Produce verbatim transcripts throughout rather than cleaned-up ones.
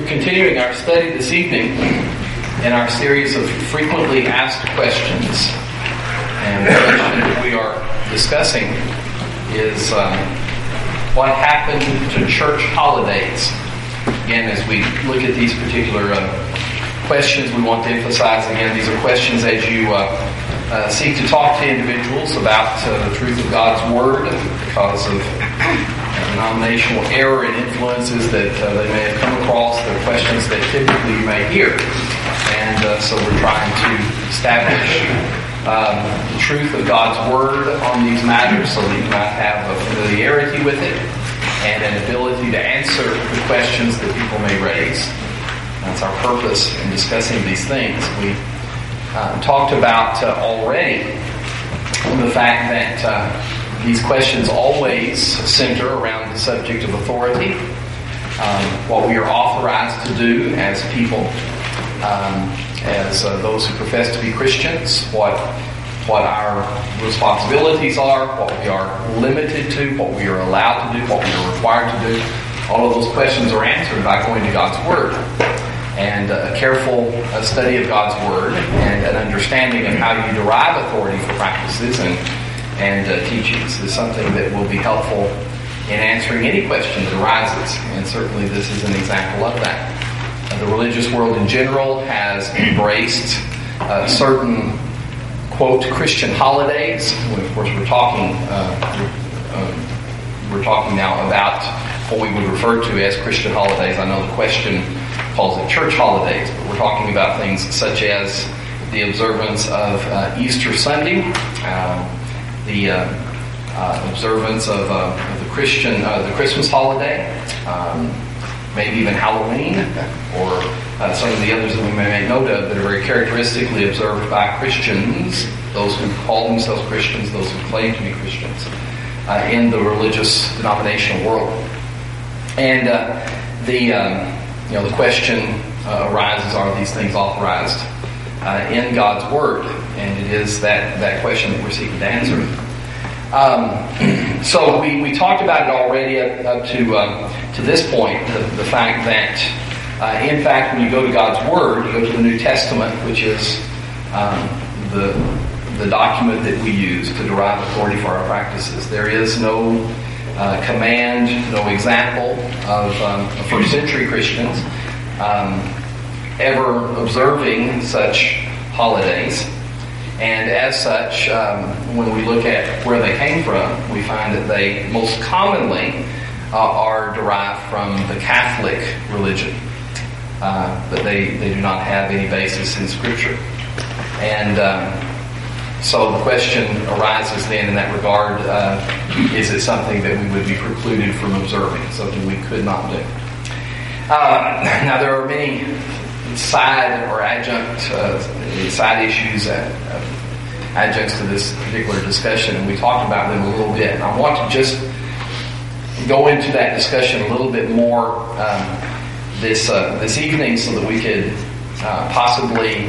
We're continuing our study this evening in our series of frequently asked questions. And the question that we are discussing is um, what happened to church holidays. Again, as we look at these particular uh, questions, we want to emphasize again, these are questions as you uh, uh, seek to talk to individuals about uh, the truth of God's Word because of denominational error and influences that uh, they may have come across. They're questions that typically you may hear. And uh, so we're trying to establish um, the truth of God's Word on these matters so that you might have a familiarity with it and an ability to answer the questions that people may raise. That's our purpose in discussing these things. We uh, talked about uh, already the fact that uh, these questions always center around the subject of authority, um, what we are authorized to do as people, um, as uh, those who profess to be Christians, what what our responsibilities are, what we are limited to, what we are allowed to do, what we are required to do. All of those questions are answered by going to God's Word. And a careful uh, study of God's Word and an understanding of how you derive authority for practices and and uh, teachings is something that will be helpful in answering any question that arises. And certainly this is an example of that. Uh, the religious world in general has embraced uh, certain, quote, Christian holidays. Of course, we're talking uh, uh, we're talking now about what we would refer to as Christian holidays. I know the question calls it church holidays, but we're talking about things such as the observance of uh, Easter Sunday, uh, the uh, uh, observance of, uh, of the Christian, uh, the Christmas holiday, um, maybe even Halloween, or uh, some of the others that we may make note of that are very characteristically observed by Christians, those who call themselves Christians, those who claim to be Christians, uh, in the religious denominational world. And uh, the um, you know the question uh, arises: are these things authorized uh, in God's Word? And it is that, that question that we're seeking to answer. Um, so we, we talked about it already up, up to um, to this point, the, the fact that, uh, in fact, when you go to God's Word, you go to the New Testament, which is um, the, the document that we use to derive authority for our practices. There is no uh, command, no example of um, first century Christians um, ever observing such holidays. And as such, um, when we look at where they came from, we find that they most commonly uh, are derived from the Catholic religion. Uh, but they, they do not have any basis in Scripture. And um, so the question arises then in that regard, uh, is it something that we would be precluded from observing, something we could not do? Uh, now there are many side or adjunct uh, side issues and uh, adjuncts to this particular discussion, and we talked about them a little bit. And I want to just go into that discussion a little bit more um, this uh, this evening, so that we could uh, possibly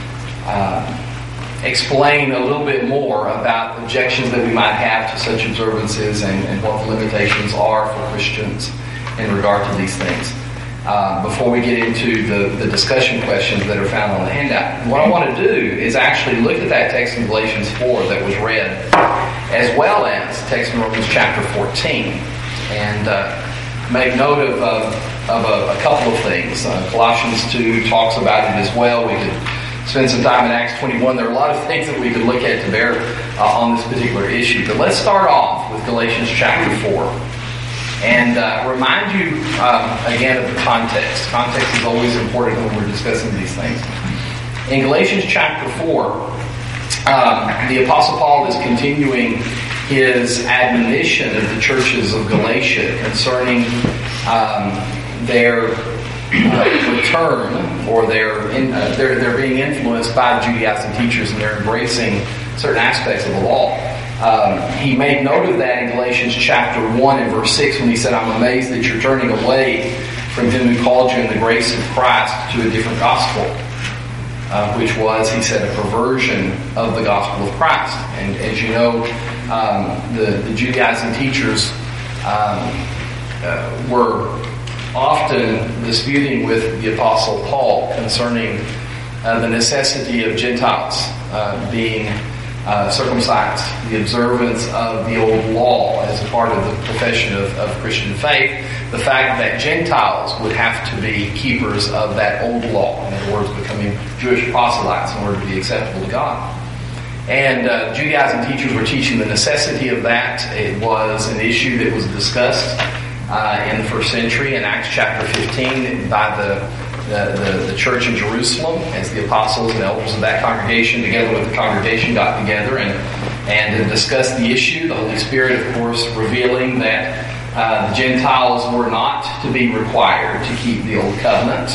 uh, explain a little bit more about objections that we might have to such observances and, and what the limitations are for Christians in regard to these things. Uh, before we get into the, the discussion questions that are found on the handout. What I want to do is actually look at that text in Galatians four that was read, as well as text in Romans chapter fourteen, and uh, make note of, uh, of a, a couple of things. Uh, Colossians two talks about it as well. We could spend some time in Acts twenty-one. There are a lot of things that we could look at to bear uh, on this particular issue. But let's start off with Galatians chapter four. And uh, remind you, um, again, of the context. Context is always important when we're discussing these things. In Galatians chapter four, um, the Apostle Paul is continuing his admonition of the churches of Galatia concerning um, their uh, return, or their, in, uh, their, their being influenced by the Judaizing teachers, and they're embracing certain aspects of the law. Um, he made note of that in Galatians chapter one and verse six when he said, I'm amazed that you're turning away from him who called you in the grace of Christ to a different gospel, uh, which was, he said, a perversion of the gospel of Christ. And as you know, um, the, the Judaizing teachers um, uh, were often disputing with the Apostle Paul concerning uh, the necessity of Gentiles uh, being uh, circumcised, the observance of the old law as a part of the profession of, of Christian faith, the fact that Gentiles would have to be keepers of that old law, in other words, becoming Jewish proselytes in order to be acceptable to God. And uh, Judaizing teachers were teaching the necessity of that. It was an issue that was discussed uh, in the first century in Acts chapter fifteen by the, the, the, the church in Jerusalem, as the apostles and elders of that congregation, together with the congregation, got together and, and discussed the issue. The Holy Spirit, of course, revealing that uh, the Gentiles were not to be required to keep the old covenant,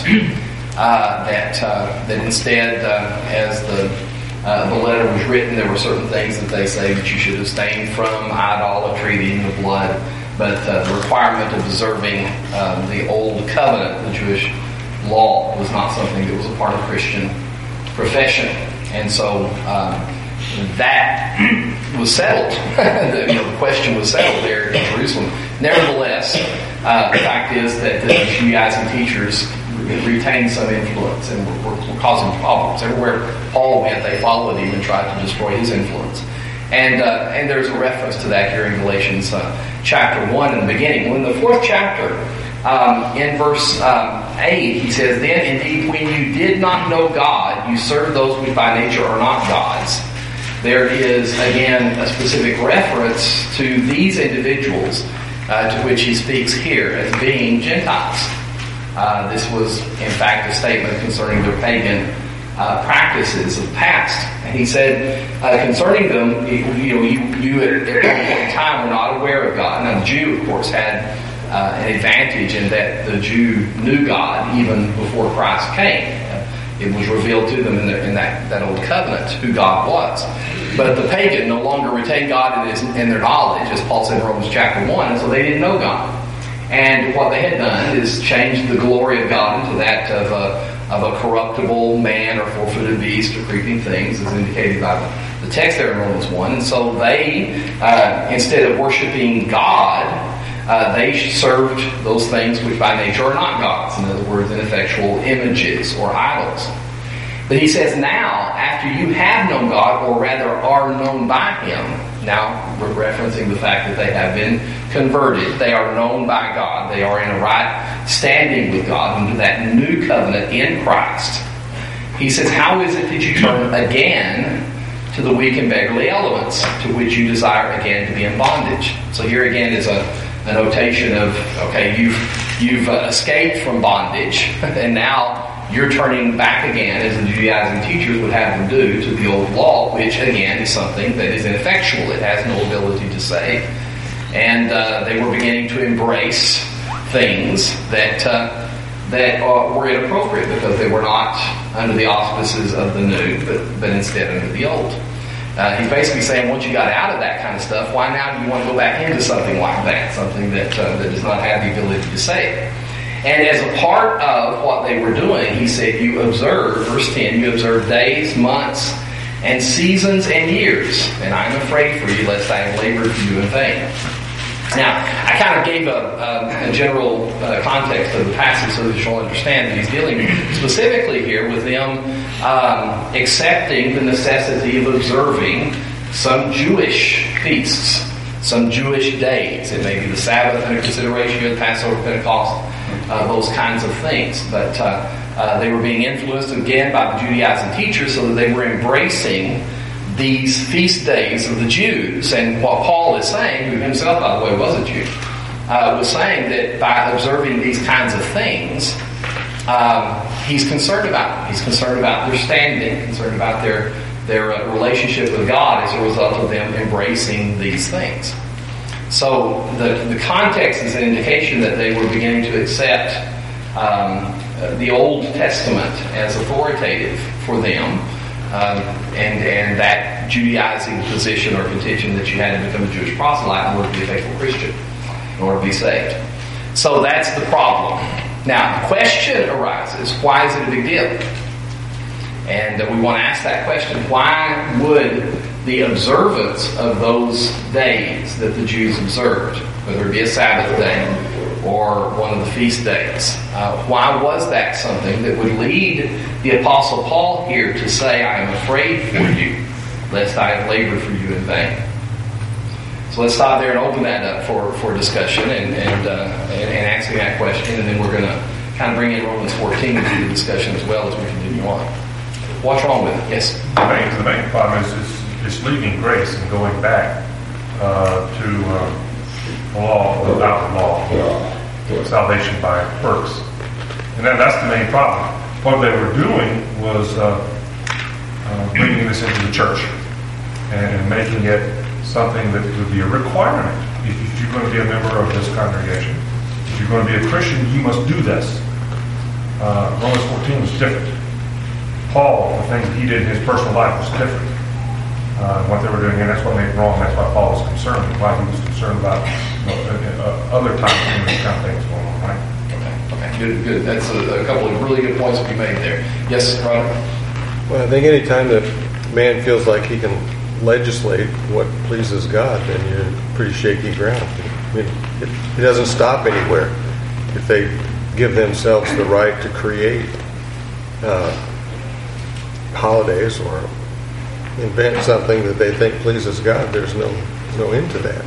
uh, that, uh, that instead, uh, as the Uh, the letter was written, there were certain things that they say that you should abstain from, idolatry, the eating of blood, but uh, the requirement of observing uh, the old covenant, the Jewish law, was not something that was a part of Christian profession. And so um, that was settled. the, you know, the question was settled there in Jerusalem. Nevertheless, uh, the fact is that the Judaizing teachers retained some influence and were, were causing problems. Everywhere Paul went, they followed him and tried to destroy his influence. And uh, and there's a reference to that here in Galatians uh, chapter one in the beginning. Well, in the fourth chapter, um, in verse um, eight, he says, "Then indeed, when you did not know God, you served those which by nature are not gods." There is, again, a specific reference to these individuals uh, to which he speaks here as being Gentiles. Uh, this was, in fact, a statement concerning their pagan uh, practices of the past. And he said, uh, concerning them, you, you know, you, you at, at one point in time were not aware of God. Now, the Jew, of course, had uh, an advantage in that the Jew knew God even before Christ came. It was revealed to them in, the, in that, that old covenant who God was. But the pagan no longer retained God in, his, in their knowledge, as Paul said in Romans chapter one, and so they didn't know God. And what they had done is changed the glory of God into that of a, of a corruptible man or four-footed beast or creeping things, as indicated by the, the text there in Romans one. And so they, uh, instead of worshiping God, uh, they served those things which by nature are not gods. In other words, ineffectual images or idols. But he says, now, after you have known God, or rather are known by Him, now we're referencing the fact that they have been converted, they are known by God, they are in a right standing with God under that new covenant in Christ. He says, how is it that you turn again to the weak and beggarly elements, to which you desire again to be in bondage? So here again is a, a notation of, okay, you've, you've uh, escaped from bondage, and now you're turning back again, as the Judaizing teachers would have them do, to the old law, which again is something that is ineffectual. It has no ability to save. And uh, they were beginning to embrace things that uh, that uh, were inappropriate because they were not under the auspices of the new, but, but instead under the old. Uh, he's basically saying, once you got out of that kind of stuff, why now do you want to go back into something like that, something that uh, that does not have the ability to save? And as a part of what they were doing, he said, you observe, verse ten, you observe days, months, and seasons and years. And I am afraid for you, lest I have labored for you in vain. Now, I kind of gave a, a, a general uh, context of the passage so that you'll understand that he's dealing specifically here with them um, accepting the necessity of observing some Jewish feasts, some Jewish days. It may be the Sabbath under consideration here, the Passover, Pentecost, Uh, those kinds of things. But uh, uh, they were being influenced again by the Judaizing teachers so that they were embracing these feast days of the Jews. And what Paul is saying, who himself, by the way, was a Jew, uh, was saying that by observing these kinds of things, um, he's concerned about them. He's concerned about their standing, concerned about their, their uh, relationship with God as a result of them embracing these things. So the, the context is an indication that they were beginning to accept um, the Old Testament as authoritative for them, um, and, and that Judaizing position or contention that you had to become a Jewish proselyte in order to be a faithful Christian, in order to be saved. So that's the problem. Now, the question arises, why is it a big deal? And uh, we want to ask that question. Why would the observance of those days that the Jews observed, whether it be a Sabbath day or one of the feast days. Uh, why was that something that would lead the Apostle Paul here to say, I am afraid for you, lest I have labored for you in vain? So let's stop there and open that up for, for discussion and and, uh, and and answering that question, and then we're going to kind of bring in Romans fourteen into the discussion as well as we continue on. What's wrong with it? Yes? The main, the main problem is it's, it's leaving grace and going back uh, to uh, the law without the law, salvation by works. And that, that's the main problem. What they were doing was uh, uh, bringing this into the church and, and making it something that would be a requirement. If, if you're going to be a member of this congregation, if you're going to be a Christian, you must do this. Uh, Romans fourteen was different. Paul, the things he did in his personal life was different. Uh, what they were doing, and that's what made it wrong. That's why Paul was concerned, why he was concerned about you know, uh, other types of these kind of things going on, right? Okay, okay, good, good. That's a, a couple of really good points to be made there. Yes, Robert? Well, I think any time that man feels like he can legislate what pleases God, then you're in pretty shaky ground. I mean, it, it doesn't stop anywhere. If they give themselves the right to create uh, holidays or invent something that they think pleases God, there's no no end to that.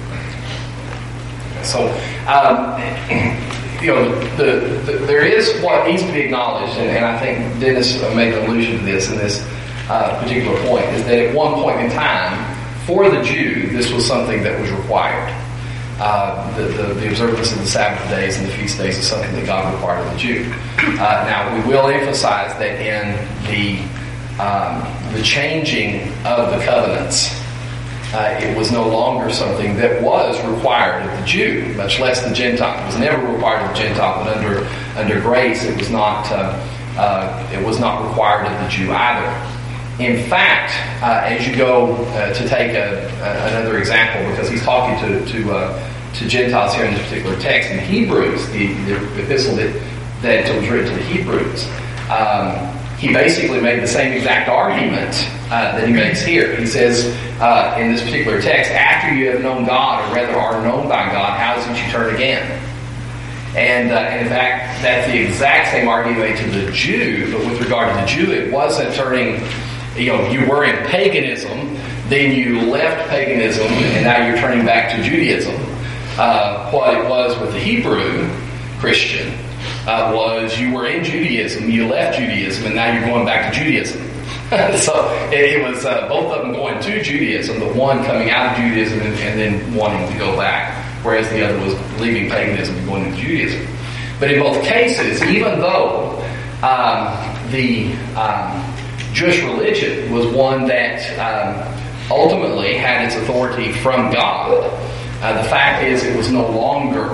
So, um, you know, the, the, there is what needs to be acknowledged, and, and I think Dennis made an allusion to this in this uh, particular point, is that at one point in time, for the Jew, this was something that was required. Uh, the, the, the observance of the Sabbath days and the feast days is something that God required of the Jew. Uh, now, we will emphasize that in the um, the changing of the covenants, uh, it was no longer something that was required of the Jew, much less the Gentile. It was never required of the Gentile, but under under grace, it was not uh, uh, it was not required of the Jew either. In fact, uh, as you go uh, to take a, a, another example, because he's talking to to, uh, to Gentiles here in this particular text, in Hebrews, the, the epistle that, that was written to the Hebrews, um, he basically made the same exact argument uh, that he makes here. He says uh, in this particular text, after you have known God, or rather are known by God, how is it you turn again? And, uh, and in fact, that's the exact same argument made to the Jew, but with regard to the Jew, it wasn't turning... You know, you were in paganism, then you left paganism, and now you're turning back to Judaism. Uh, what it was with the Hebrew Christian uh, was you were in Judaism, you left Judaism, and now you're going back to Judaism. So it, it was uh, both of them going to Judaism, the one coming out of Judaism and, and then wanting to go back, whereas the other was leaving paganism and going into Judaism. But in both cases, even though um, the... Um, Jewish religion was one that um, ultimately had its authority from God. Uh, the fact is, it was no longer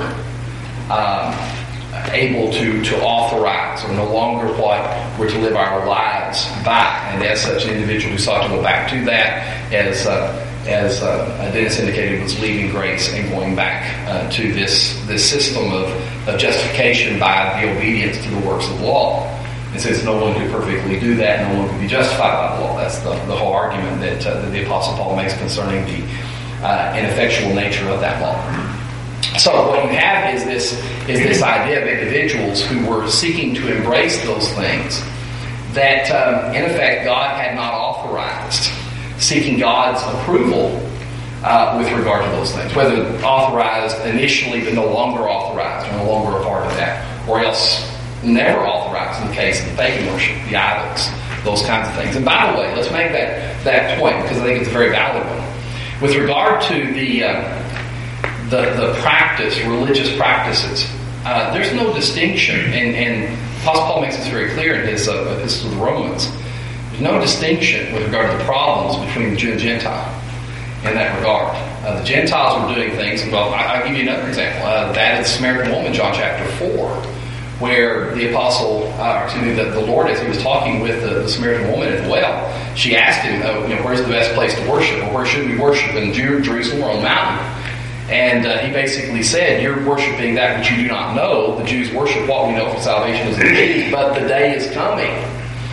um, able to, to authorize, or no longer what we're to live our lives by. And as such, an individual who sought to go back to that, as uh, as uh, Dennis indicated, was leaving grace and going back uh, to this this system of, of justification by the obedience to the works of the law. It says no one could perfectly do that, no one could be justified by the law. That's the, the whole argument that, uh, that the Apostle Paul makes concerning the uh, ineffectual nature of that law. So what you have is this is this idea of individuals who were seeking to embrace those things that, um, in effect, God had not authorized, seeking God's approval uh, with regard to those things, whether authorized initially but no longer authorized, or no longer a part of that, or else never authorized in the case of the pagan worship, the idols, those kinds of things. And by the way, let's make that, that point, because I think it's a very valid one. With regard to the uh, the, the practice, religious practices, uh, there's no distinction, and, and Apostle Paul makes this very clear in his uh, epistle to the Romans. There's no distinction with regard to the problems between the Jew and Gentile in that regard. Uh, the Gentiles were doing things, well, I, I'll give you another example. Uh, that is the Samaritan woman, John chapter four. Where the apostle, uh, excuse me, the, the Lord, as he was talking with the, the Samaritan woman at the well, she asked him, oh, you know, where's the best place to worship, or where should we worship, in Jerusalem or on the mountain? And uh, he basically said, you're worshiping that which you do not know. The Jews worship what we know for salvation is in thee, but the day is coming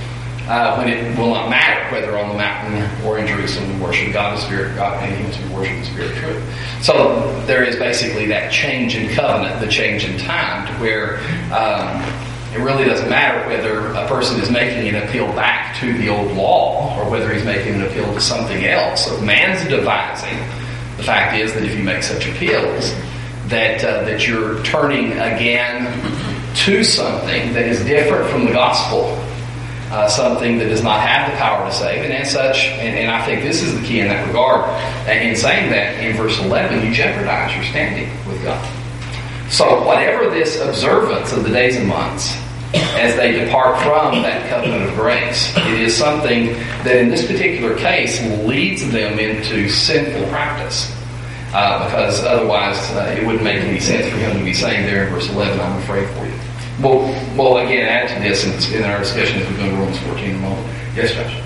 uh, when it will not matter whether on the mountain or in Jerusalem we worship God in spirit, God and Him to worship in spirit and truth. So there is basically that change in covenant, the change in time, to where um, it really doesn't matter whether a person is making an appeal back to the old law or whether he's making an appeal to something else. So man's devising. The fact is that if you make such appeals, that uh, that you're turning again to something that is different from the gospel, uh, something that does not have the power to save, and as such, and, and I think this is the key in that regard. In saying that, in verse eleven, you jeopardize your standing with God. So whatever this observance of the days and months, as they depart from that covenant of grace, it is something that in this particular case leads them into sinful practice. Uh, because otherwise uh, it wouldn't make any sense for him to be saying there in verse eleven, I'm afraid for you. We'll, we'll again add to this in, in our discussion as we go to Romans fourteen in a moment. Yes, Josh?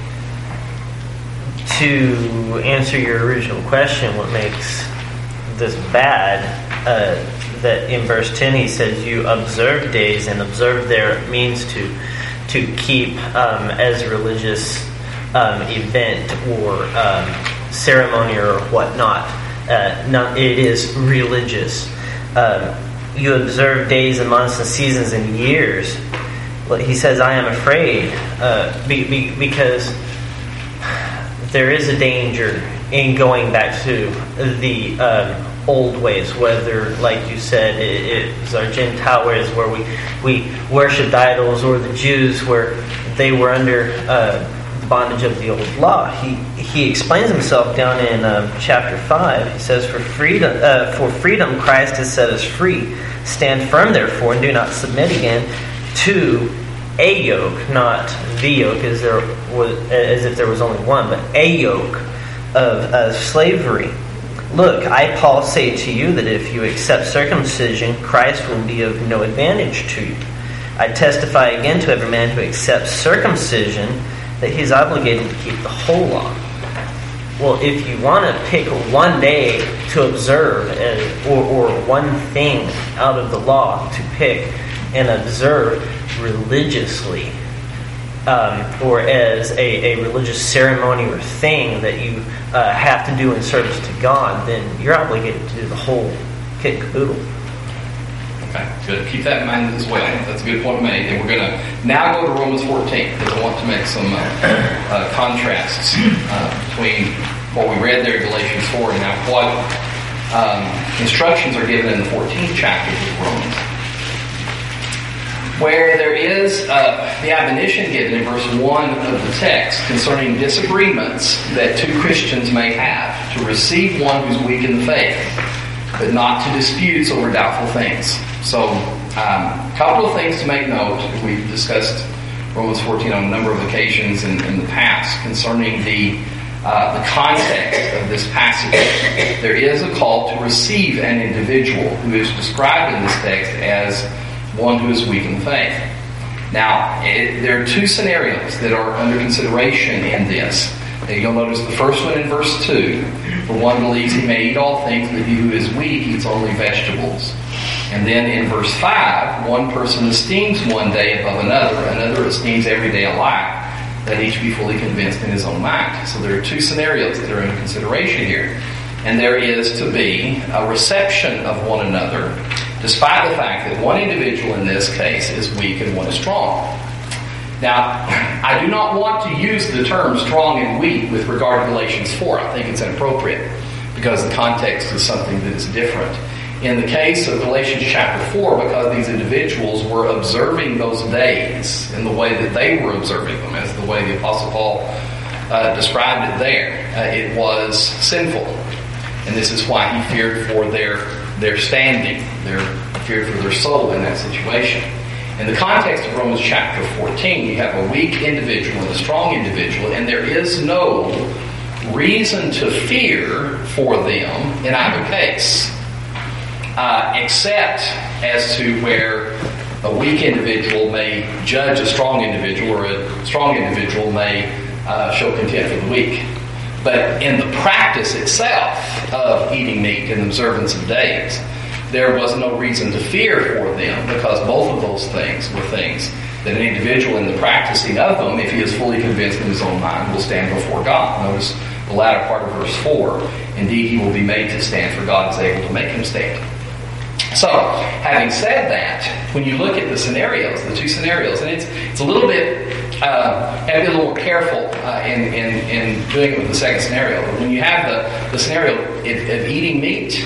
To answer your original question, what makes this bad, uh, that in verse ten he says you observe days, and observe there means to to keep um, as a religious um, event or um, ceremony or whatnot. Uh, not, it is religious. Um, you observe days and months and seasons and years. He says, I am afraid uh, be, be, because there is a danger in going back to the um, old ways, whether, like you said, it, it was our Gentile ways where we, we worshipped idols, or the Jews where they were under uh, bondage of the old law. He he explains himself down in um, chapter five. He says, "For freedom, uh, for freedom, Christ has set us free. Stand firm, therefore, and do not submit again to a yoke, not the yoke, as there was, as if there was only one, but a yoke of uh, slavery. Look, I, Paul, say to you that if you accept circumcision, Christ will be of no advantage to you. I testify again to every man who accepts circumcision that he is obligated to keep the whole law." Well, if you want to pick one day to observe as, or, or one thing out of the law to pick and observe religiously, um, or as a, a religious ceremony or thing that you uh, have to do in service to God, then you're obligated to do the whole kit and caboodle. Okay, good. Keep that in mind as well. That's a good point made. And we're going to now go to Romans fourteen, because I want to make some uh, uh, contrasts uh, between what we read there in Galatians four and now what um, instructions are given in the fourteenth chapter of Romans, where there is uh, the admonition given in verse one of the text concerning disagreements that two Christians may have, to receive one who's weak in the faith, but not to disputes over doubtful things. So, um, a couple of things to make note. We've discussed Romans fourteen on a number of occasions in, in the past concerning the uh, the context of this passage. There is a call to receive an individual who is described in this text as one who is weak in the faith. Now, it, there are two scenarios that are under consideration in this. Now, you'll notice the first one in verse two. For one believes he may eat all things, but he who is weak eats only vegetables. And then in verse five, one person esteems one day above another, another esteems every day alike, that each be fully convinced in his own mind. So there are two scenarios that are under consideration here. And there is to be a reception of one another, despite the fact that one individual in this case is weak and one is strong. Now, I do not want to use the term strong and weak with regard to Galatians four. I think it's inappropriate because the context is something that is different. In the case of Galatians chapter four, because these individuals were observing those days in the way that they were observing them, as the way the Apostle Paul uh, described it there, uh, it was sinful. And this is why he feared for their, their standing, their feared for their soul in that situation. In the context of Romans chapter fourteen, you have a weak individual and a strong individual, and there is no reason to fear for them in either case, uh, except as to where a weak individual may judge a strong individual, or a strong individual may uh, show contempt for the weak. But in the practice itself of eating meat and observance of days, there was no reason to fear for them, because both of those things were things that an individual in the practicing of them, if he is fully convinced in his own mind, will stand before God. Notice the latter part of verse four. Indeed, he will be made to stand, for God is able to make him stand. So, having said that, when you look at the scenarios, the two scenarios, and it's it's a little bit, uh, have to be a little more careful uh, in, in, in doing it with the second scenario. But when you have the, the scenario of, of eating meat,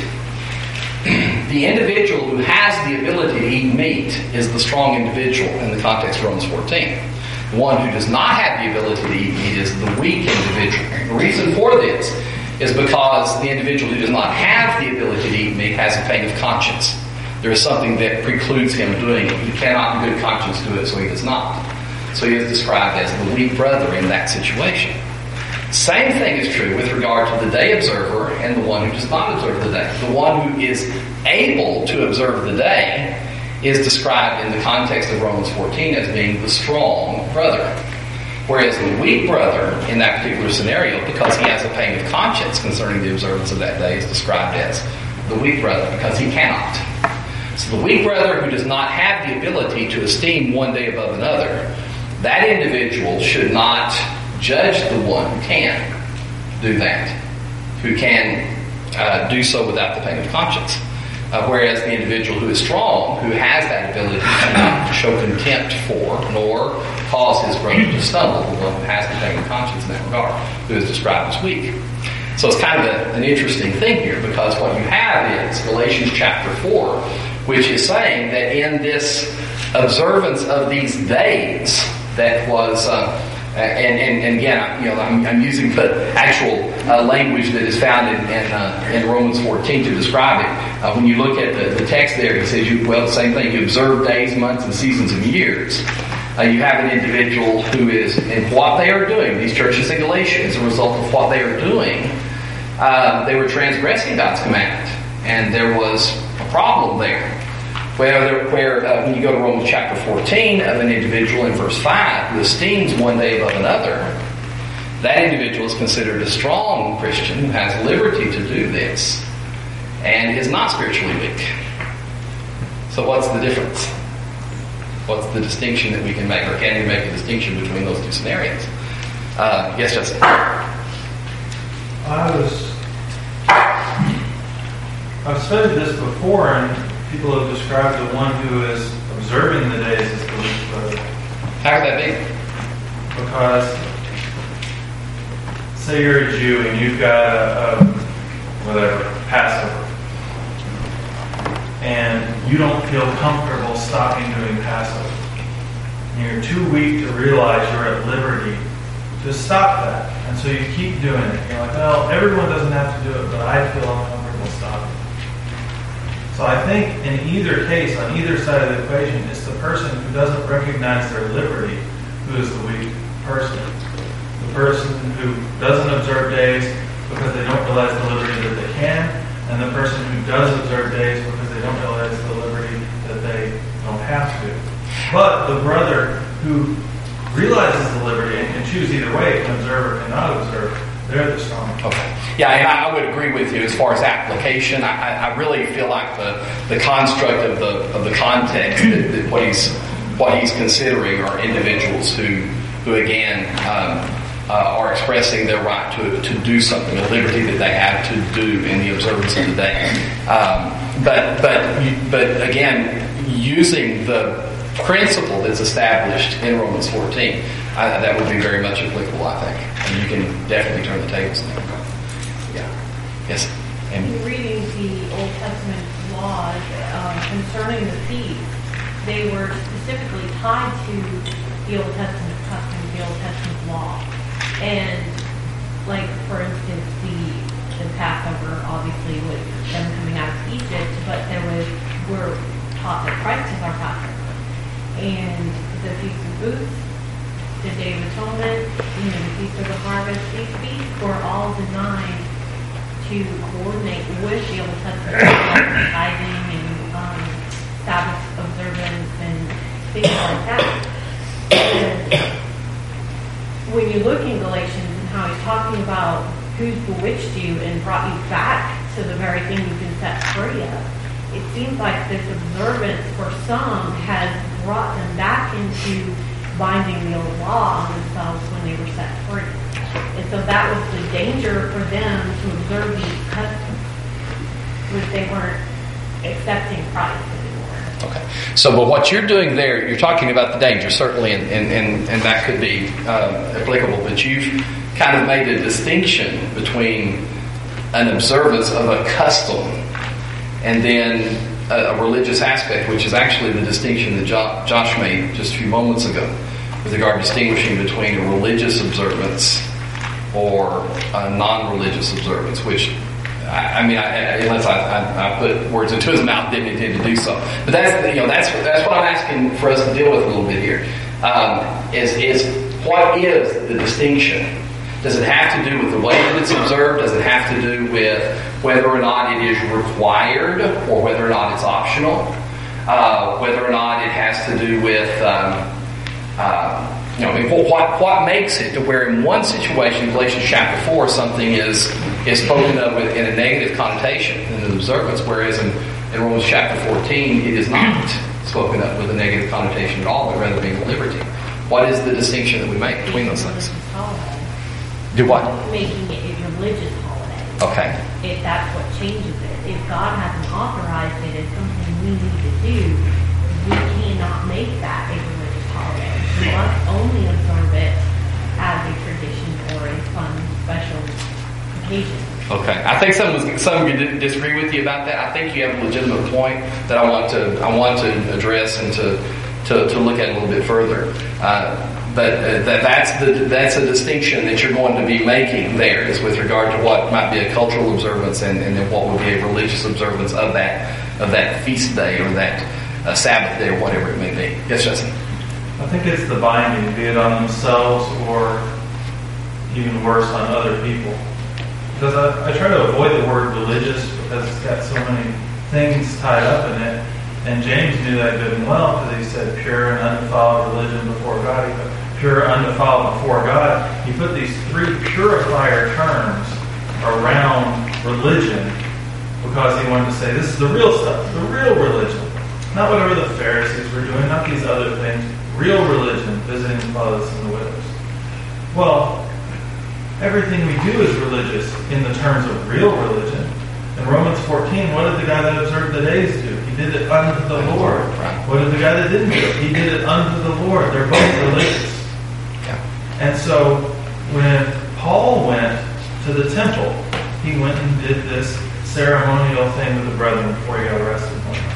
the individual who has the ability to eat meat is the strong individual in the context of Romans fourteen. The one who does not have the ability to eat meat is the weak individual. The reason for this is because the individual who does not have the ability to eat meat has a pain of conscience. There is something that precludes him doing it. He cannot in good conscience do it, so he does not. So he is described as the weak brother in that situation. Same thing is true with regard to the day observer and the one who does not observe the day. The one who is able to observe the day is described in the context of Romans fourteen as being the strong brother. Whereas the weak brother in that particular scenario, because he has a pain of conscience concerning the observance of that day, is described as the weak brother because he cannot. So the weak brother who does not have the ability to esteem one day above another, that individual should not judge the one who can do that, who can uh, do so without the pain of conscience. Uh, whereas the individual who is strong, who has that ability to not show contempt for, nor cause his brother to stumble, the one who has the pain of conscience in that regard, who is described as weak. So it's kind of a, an interesting thing here, because what you have is Galatians chapter four, which is saying that in this observance of these days that was... Uh, And, and, and again, you know, I'm, I'm using the actual uh, language that is found in in, uh, in Romans fourteen to describe it. Uh, when you look at the, the text there, it says, you, well, the same thing. You observe days, months, and seasons and years. Uh, you have an individual who is, in what they are doing, these churches in Galatia, as a result of what they are doing, uh, they were transgressing God's commandment. And there was a problem there. Where, where uh, when you go to Romans chapter fourteen, of an individual in verse five who esteems one day above another, that individual is considered a strong Christian who has liberty to do this and is not spiritually weak. So what's the difference? What's the distinction that we can make, or can we make a distinction between those two scenarios? Uh, yes, Justin? I was I've studied this before, and people have described the one who is observing the days as the weak brother. How could that be? Because, say you're a Jew and you've got a, a whatever, Passover, and you don't feel comfortable stopping doing Passover. And you're too weak to realize you're at liberty to stop that. And so you keep doing it. You're like, well, everyone doesn't have to do it, but I feel uncomfortable stopping. So I think in either case, on either side of the equation, it's the person who doesn't recognize their liberty who is the weak person. The person who doesn't observe days because they don't realize the liberty that they can, and the person who does observe days because they don't realize the liberty that they don't have to. But the brother who realizes the liberty and can choose either way, can observe or cannot observe, they're the strong. Okay. Yeah, and I would agree with you as far as application. I, I really feel like the, the construct of the of the context that, that what he's what he's considering are individuals who who again um, uh, are expressing their right to to do something, a liberty that they have to do in the observance of the day. Um, but but but again, using the principle that's established in Romans fourteen, I, that would be very much applicable, I think. And you can definitely turn the tables now. Yeah. Yes. And reading the Old Testament laws um, concerning the feast, they were specifically tied to the Old Testament custom, the Old Testament law. And, like, for instance, the the Passover, obviously, with them coming out of Egypt, but there was, we're taught that Christ is our Passover. And the Feast of Booths, the Day of Atonement, you know, the Feast of the Harvest, these feasts were all designed to coordinate with the Old Testament, like tithing and um, Sabbath observance and things like that. And when you look in Galatians and how he's talking about who's bewitched you and brought you back to the very thing you've been set free of, it seems like this observance for some has brought them back into binding the old law on themselves when they were set free. And so that was the danger for them to observe these customs, which they weren't accepting Christ anymore. Okay. So, but what you're doing there, you're talking about the danger, certainly, and, and, and, and that could be uh, applicable, but you've kind of made a distinction between an observance of a custom and then a, a religious aspect, which is actually the distinction that jo- Josh made just a few moments ago with regard to distinguishing between a religious observance or a non-religious observance, which I, I mean, I, I, unless I, I, I put words into his mouth, didn't intend to do so. But that's you know that's that's what I'm asking for us to deal with a little bit here. Um, is is what is the distinction? Does it have to do with the way that it's observed? Does it have to do with whether or not it is required or whether or not it's optional? Uh, whether or not it has to do with um, uh, you know, I mean, what what makes it to where in one situation, Galatians chapter four, something is is spoken of with, in a negative connotation in an observance, whereas in, in Romans chapter fourteen, it is not spoken of with a negative connotation at all, but rather being a liberty. What is the distinction that we make between those things? Do what? Making it a religious holiday. Okay. If that's what changes it. If God hasn't authorized it as something we need to do, we cannot make that a religious holiday. We must only observe it as a tradition or a fun, special occasion. Okay. I think some some of you disagree with you about that. I think you have a legitimate point that I want to I want to address and to to, to look at a little bit further. Uh, But uh, that, that's the that's a distinction that you're going to be making there, is with regard to what might be a cultural observance and, and then what would be a religious observance of that of that feast day or that uh, Sabbath day or whatever it may be. Yes, Justin? I think it's the binding, be it on themselves or even worse on other people. Because I, I try to avoid the word religious because it's got so many things tied up in it. And James knew that good and well because he said pure and undefiled religion before God. He put pure, undefiled before God. He put these three purifier terms around religion because he wanted to say this is the real stuff, the real religion. Not whatever the Pharisees were doing, not these other things. Real religion, visiting the fatherless and the widows. Well, everything we do is religious in the terms of real religion. In Romans fourteen, what did the guy that observed the days do? He did it unto the Lord. What did the guy that didn't do it? He did it unto the Lord. They're both religious. And so when Paul went to the temple, he went and did this ceremonial thing with the brethren before he got arrested.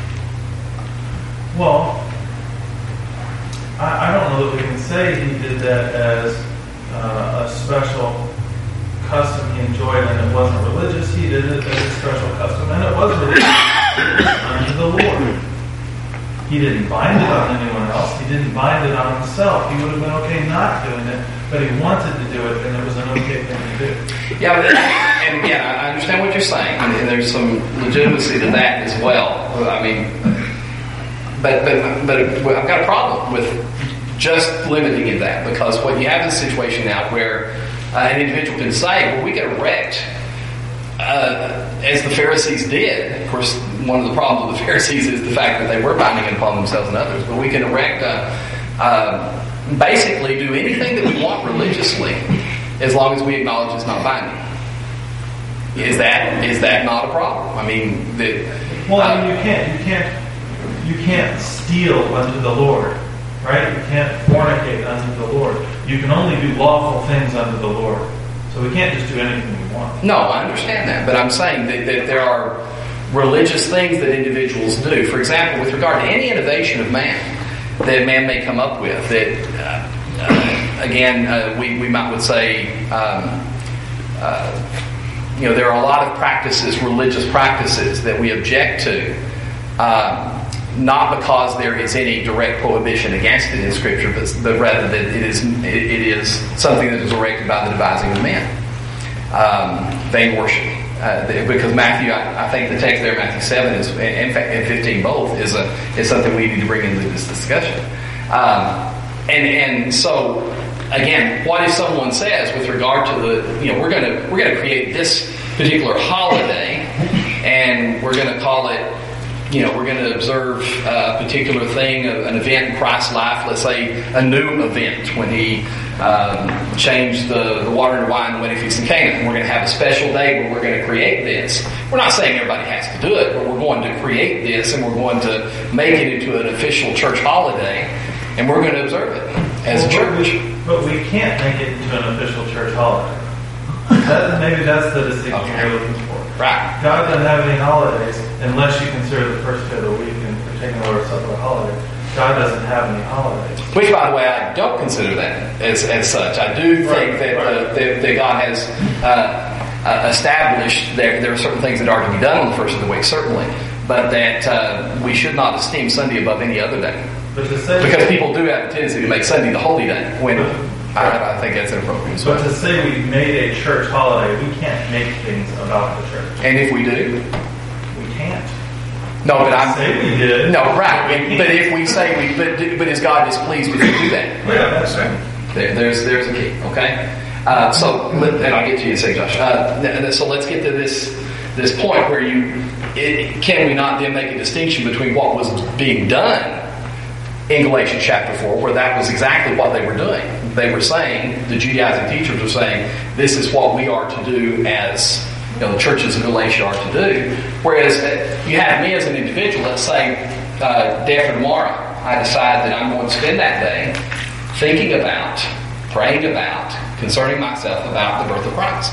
Well, I, I don't know that we can say he did that as uh, a special custom he enjoyed and it wasn't religious. He did it as a special custom and it was religious. It was unto the Lord. He didn't bind it on anyone else. He didn't bind it on himself. He would have been okay not doing it, but he wanted to do it and it was an okay thing to do. Yeah, and again, I understand what you're saying, and there's some legitimacy to that as well. I mean, but but but I've got a problem with just limiting it that, because what you have is a situation now where uh, an individual can say, well, we can erect, uh, as the Pharisees did. Of course, one of the problems with the Pharisees is the fact that they were binding it upon themselves and others, but we can erect, uh, uh, basically do anything that we want religiously as long as we acknowledge it's not binding. Is that is that not a problem? I mean, the, well, I mean, you can't you can't you can't steal unto the Lord, right? You can't fornicate unto the Lord. You can only do lawful things unto the Lord. So we can't just do anything we want. No, I understand that, but I'm saying that, that there are religious things that individuals do. For example, with regard to any innovation of man that man may come up with, that uh, uh, again uh, we we might would say. Um, uh, You know, there are a lot of practices, religious practices, that we object to, uh, not because there is any direct prohibition against it in Scripture, but, but rather that it is it, it is something that is erected by the devising of men. Um, vain worship, uh, because Matthew, I, I think the text there, Matthew seven, is, in fact, and fifteen both, is a is something we need to bring into this discussion. Um, and and so. Again, what if someone says with regard to the, you know, we're going to we're going to create this particular holiday, and we're going to call it you know, we're going to observe a particular thing, an event in Christ's life, let's say a new event when he um, changed the, the water into wine in the wedding feast in Cana. And we're going to have a special day where we're going to create this. We're not saying everybody has to do it, but we're going to create this and we're going to make it into an official church holiday, and we're going to observe it as a church. But we can't make it into an official church holiday. That, maybe that's the distinction Okay. you're looking for. Right. God doesn't have any holidays unless you consider the first day of the week and partaking of the Lord's Supper a holiday. God doesn't have any holidays. Which, by the way, I don't consider that as, as such. I do think Right, that, right. Uh, that, that God has uh, uh, established there, there are certain things that are to be done on the first of the week, certainly, but that uh, we should not esteem Sunday above any other day. But to say Because people do have a tendency to make Sunday the holy day, when I, I think that's inappropriate as But well. to say we made a church holiday, we can't make things about the church. And if we do, We can't. no, but I'm Say we did. no right. We But can't. if we say we, but but is God displeased if we do that? Yeah, that's right. There, there's there's a key. Okay, uh, so let, and I'll get to you in a second, Josh. Uh, th- so let's get to this this point where you it, can we not then make a distinction between what was being done in Galatians chapter four, where that was exactly what they were doing. They were saying, the Judaizing teachers were saying, this is what we are to do as, you know, the churches of Galatia are to do. Whereas uh, you have me as an individual, let's say, uh, day after tomorrow, I decide that I'm going to spend that day thinking about, praying about, concerning myself about the birth of Christ.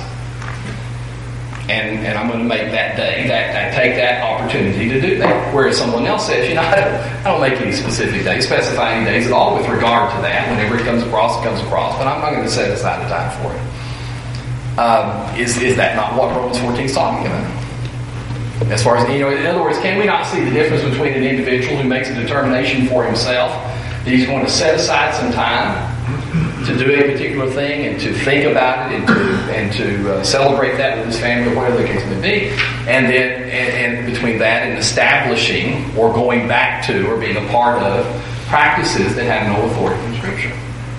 And, and I'm going to make that day, that I take that opportunity to do that. Whereas someone else says, you know, I don't, I don't make any specific days, specify any days at all with regard to that. Whenever it comes across, it comes across. But I'm not going to set aside a time for it. Um, is, is that not what Romans fourteen is talking about? As far as, you know, in other words, can we not see the difference between an individual who makes a determination for himself that he's going to set aside some time to do a particular thing and to think about it and to and to uh, celebrate that with his family, or whatever the case may be, and then and, and between that and establishing or going back to or being a part of practices that have no authority from Scripture?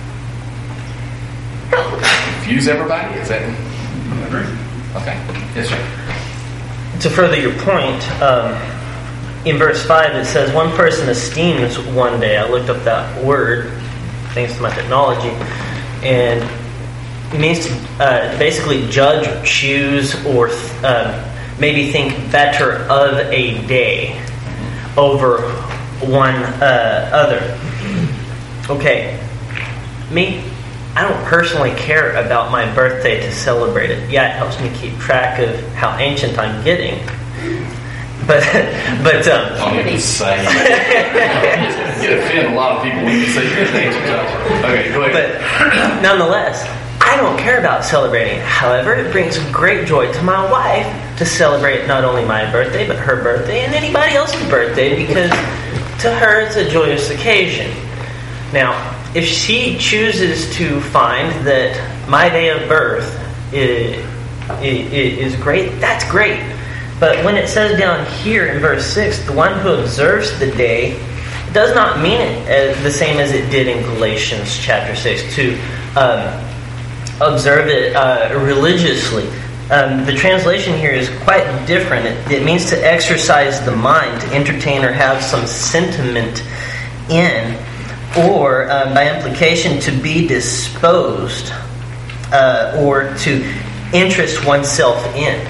Confuse everybody? Is that? Okay. Yes, sir. To further your point, um, in verse five it says, one person esteems one day. I looked up that word, thanks to my technology, and it means to uh, basically judge or choose or uh, maybe think better of a day over one uh, other. Okay, me, I don't personally care about my birthday to celebrate it. Yeah, it helps me keep track of how ancient I'm getting. But, but, um... I don't even say that. You offend a lot of people when you say your things. Okay, go ahead. But, nonetheless, I don't care about celebrating it. However, it brings great joy to my wife to celebrate not only my birthday, but her birthday and anybody else's birthday, because to her it's a joyous occasion. Now, if she chooses to find that my day of birth is, is great, that's great. But when it says down here in verse six, the one who observes the day, it does not mean it as the same as it did in Galatians chapter six, to um, observe it uh, religiously. Um, the translation here is quite different. It, it means to exercise the mind, to entertain or have some sentiment in, or uh, by implication to be disposed uh, or to interest oneself in.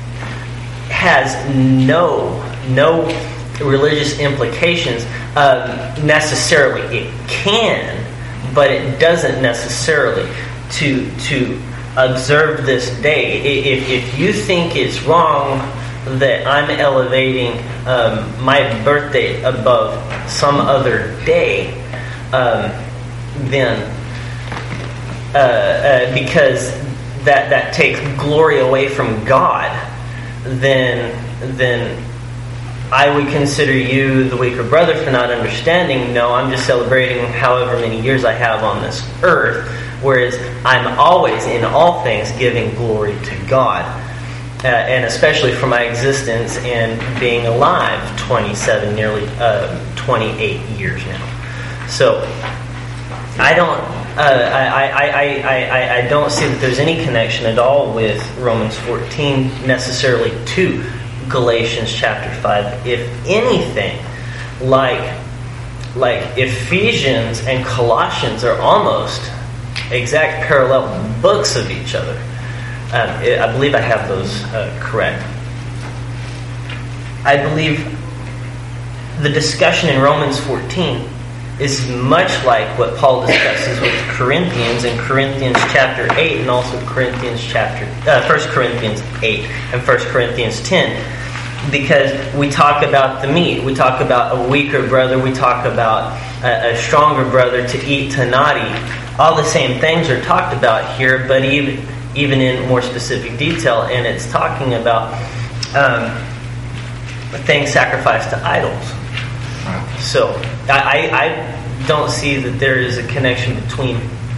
Has no no religious implications uh, necessarily. It can, but it doesn't necessarily. To to observe this day, if if you think it's wrong that I'm elevating um, my birthday above some other day, um, then uh, uh, because that that takes glory away from God, then then I would consider you the weaker brother for not understanding. No, I'm just celebrating however many years I have on this earth, whereas I'm always in all things giving glory to God, uh, and especially for my existence and being alive twenty-seven, nearly uh, twenty-eight years now. So I don't. Uh, I, I, I, I, I don't see that there's any connection at all with Romans fourteen necessarily to Galatians chapter five. If anything, like like Ephesians and Colossians are almost exact parallel books of each other. Um, I believe I have those uh, correct. I believe the discussion in Romans fourteen is much like what Paul discusses with Corinthians in Corinthians chapter eight and also Corinthians chapter uh, First Corinthians eight and First Corinthians ten, because we talk about the meat, we talk about a weaker brother, we talk about a, a stronger brother to eat, to not eat. All the same things are talked about here, but even even in more specific detail, and it's talking about um, things sacrificed to idols. So I, I don't see that there is a connection between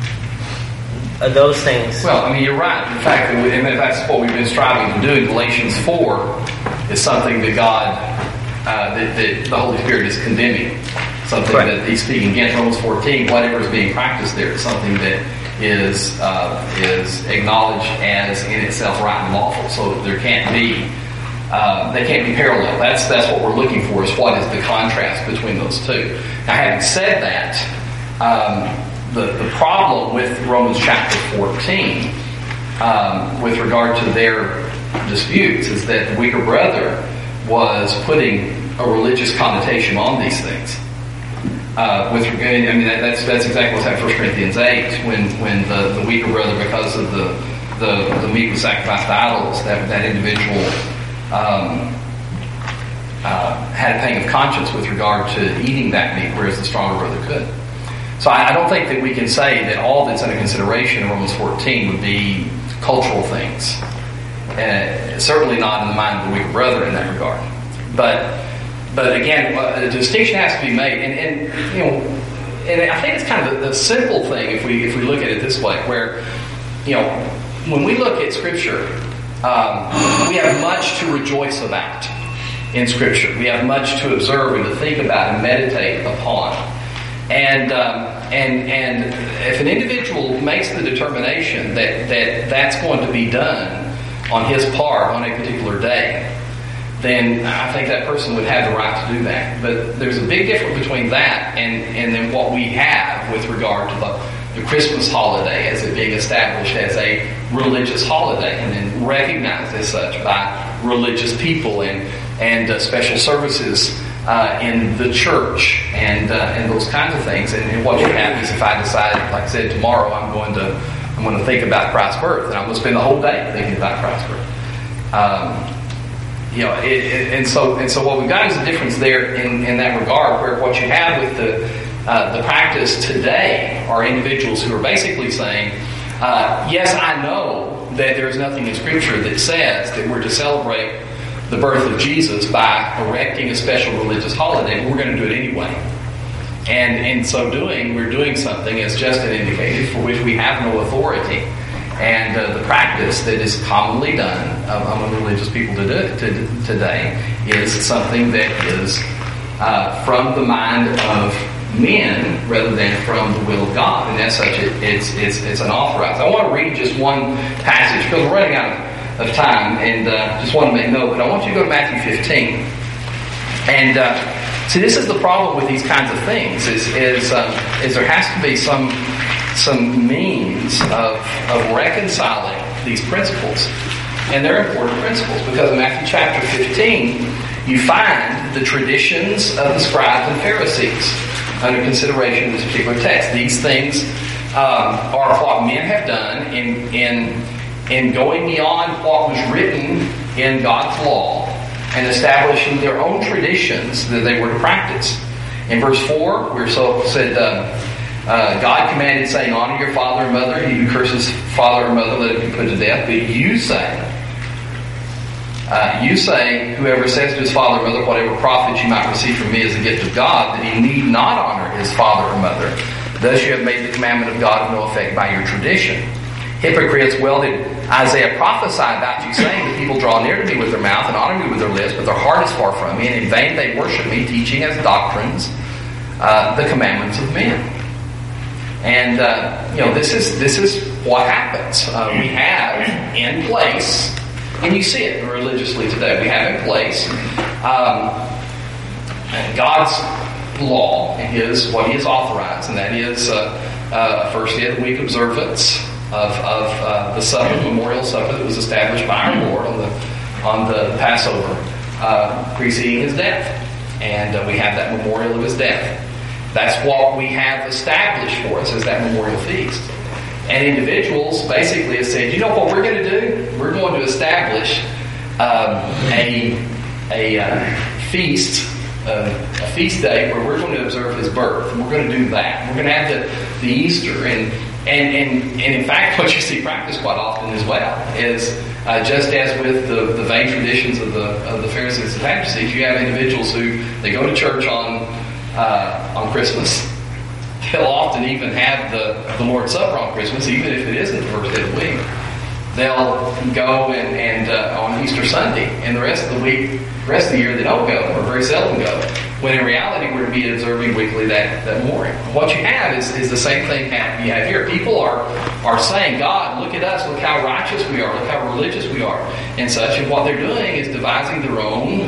uh, those things. Well, I mean, you're right. In fact, and that's what we've been striving to do in Galatians four is something that God, uh, that, that the Holy Spirit is condemning. Something right. that He's speaking against. Romans fourteen, whatever is being practiced there is something that is uh, is acknowledged as in itself right and lawful. So there can't be Uh, they can't be parallel. That's that's what we're looking for, is what is the contrast between those two. Now, having said that, um, the, the problem with Romans chapter fourteen, um, with regard to their disputes, is that the weaker brother was putting a religious connotation on these things. Uh, with regard, I mean, that, that's that's exactly what's happened in First Corinthians eight, when when the, the weaker brother, because of the the, the meat was sacrificed to idols, that that individual Um, uh, had a pang of conscience with regard to eating that meat, whereas the stronger brother could. So I, I don't think that we can say that all that's under consideration in Romans fourteen would be cultural things. Uh, certainly not in the mind of the weaker brother in that regard. But but again, uh, a distinction has to be made, and, and you know, and I think it's kind of the, the simple thing if we if we look at it this way, where you know when we look at Scripture. Um, we have much to rejoice about in Scripture. We have much to observe and to think about and meditate upon. And um, and and if an individual makes the determination that, that that's going to be done on his part on a particular day, then I think that person would have the right to do that. But there's a big difference between that and, and then what we have with regard to the the Christmas holiday as it being established as a religious holiday and then recognized as such by religious people and and uh, special services uh, in the church and uh, and those kinds of things. And, and what you have is, if I decide, like I said, tomorrow I'm going to I'm going to think about Christ's birth, and I'm going to spend the whole day thinking about Christ's birth. Um, you know, it, it, and so and so what we've got is a difference there in, in that regard, where what you have with the Uh, the practice today are individuals who are basically saying, uh, yes, I know that there is nothing in Scripture that says that we're to celebrate the birth of Jesus by erecting a special religious holiday, but we're going to do it anyway. And in so doing, we're doing something, as Justin indicated, for which we have no authority. And uh, the practice that is commonly done um, among religious people to do, to, today is something that is uh, from the mind of men rather than from the will of God, and as such, it, it's it's it's unauthorized. I want to read just one passage because we're running out of, of time, and uh, just want to make note. But I want you to go to Matthew fifteen, and uh, see, this is the problem with these kinds of things: is is um, is there has to be some some means of of reconciling these principles, and they're important principles because in Matthew chapter fifteen, you find the traditions of the scribes and Pharisees under consideration in this particular text. These things um, are what men have done in in in going beyond what was written in God's law and establishing their own traditions that they were to practice. In verse four, we're so said, uh, uh, God commanded, saying, "Honor your father and mother. He who curses father or mother, let him be put to death." But you say, Uh, you say, whoever says to his father or mother, whatever profit you might receive from me is a gift of God, that he need not honor his father or mother. Thus you have made the commandment of God of no effect by your tradition. Hypocrites, well did Isaiah prophesy about you, saying that people draw near to me with their mouth and honor me with their lips, but their heart is far from me, and in vain they worship me, teaching as doctrines uh, the commandments of men. And uh, you know, this is this is what happens. Uh, we have in place And you see it religiously today. We have in place um, God's law and His what He has authorized, and that is uh, uh, first day of the week observance of, of uh, the supper, the memorial supper that was established by our Lord on the on the Passover, uh, preceding His death, and uh, we have that memorial of His death. That's what we have established for us as that memorial feast. And individuals basically have said, you know what we're going to do? We're going to establish um, a a uh, feast. Uh, a feast day where we're going to observe His birth. And we're going to do that. We're going to have the, the Easter. And, and, and, and in fact, what you see practiced quite often as well is uh, just as with the, the vain traditions of the of the Pharisees and Sadducees, you have individuals who they go to church on uh, on Christmas. They'll often even have the, the Lord's Supper on Christmas, even if it isn't the first day of the week. They'll go and, and uh, on Easter Sunday, and the rest of the week, the rest of the year, they don't go, or very seldom go. When in reality, we're to be observing weekly that, that memorial. What you have is, is the same thing you have here. People are are saying, God, look at us, look how righteous we are, look how religious we are, and such. And what they're doing is devising their own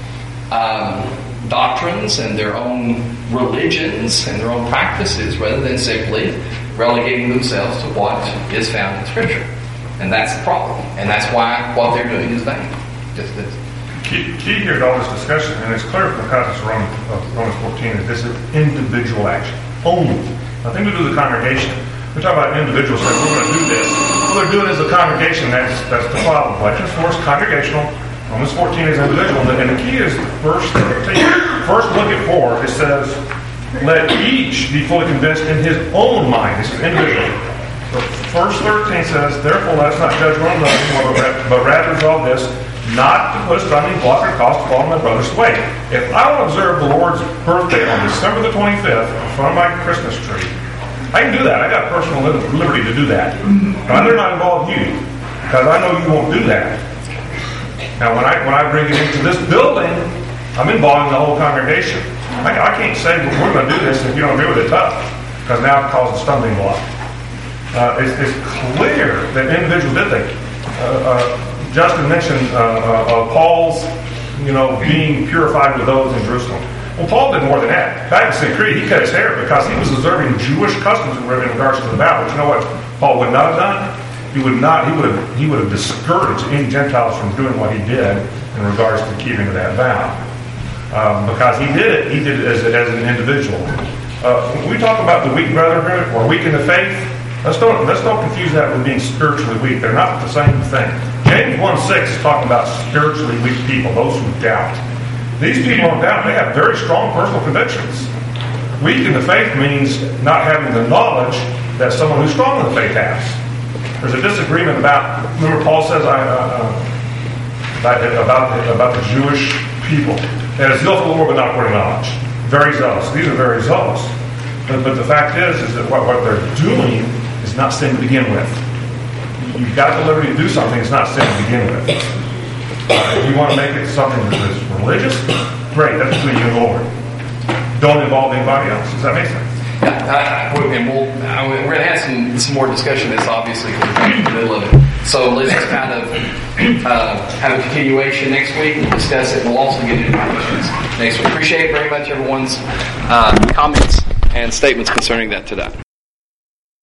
um, doctrines and their own religions and their own practices, rather than simply relegating themselves to what is found in Scripture. And that's the problem. And that's why what they're doing is vain. Just this. Key, key here to all this discussion, and it's clear from the context of Romans, of Romans fourteen, is this is individual action. Only. Nothing to do with the congregation. We talk about individuals saying, we're going to do this. Well, they're doing it as a congregation. That's, that's the problem. But just for us, congregational. Romans fourteen is individual. And the key is verse thirteen. First look at four. It says, let each be fully convinced in his own mind. This is individual. Verse thirteen says, therefore let us not judge one another, but rather resolve this, not to put a stumbling block or cause to fall in my brother's way. If I want to observe the Lord's birthday on December the twenty-fifth in front of my Christmas tree, I can do that. I got personal liberty to do that. But I do not involve you, because I know you won't do that. Now, when I when I bring it into this building, I'm involving the whole congregation. I, I can't say, well, we're going to do this if you don't agree with it, tough, because now it causes a stumbling block. Uh, it's, it's clear that individuals did think. Uh, uh, Justin mentioned uh, uh, uh, Paul's, you know, being purified with those in Jerusalem. Well, Paul did more than that. Back in Saint Creed, he cut his hair because he was observing Jewish customs in regards to the vow. But you know what Paul would not have done? He would not. He would have. He would have discouraged any Gentiles from doing what he did in regards to keeping of that vow, um, because he did it. He did it as, as an individual. Uh, when we talk about the weak brotherhood or weak in the faith, Let's don't, let's don't confuse that with being spiritually weak. They're not the same thing. James one six is talking about spiritually weak people, those who doubt. These people don't doubt. They have very strong personal convictions. Weak in the faith means not having the knowledge that someone who's strong in the faith has. There's a disagreement about, remember Paul says I, uh, about, about, about the Jewish people. They had a zeal for the Lord but not according to knowledge. Very zealous. These are very zealous. But, but the fact is, is that what, what they're doing is not sin to begin with. You've got the liberty to do something that's not sin to begin with. Uh, if you want to make it something that is religious, great, that's between you and the Lord. Don't involve anybody else. Does that make sense? Yeah, uh, and we'll, uh, we're going to have some, some more discussion of this, obviously, because we're in the middle of it. So let's just kind of uh, have a continuation next week and discuss it. We'll also get into questions next week. Appreciate very much everyone's uh, comments and statements concerning that today.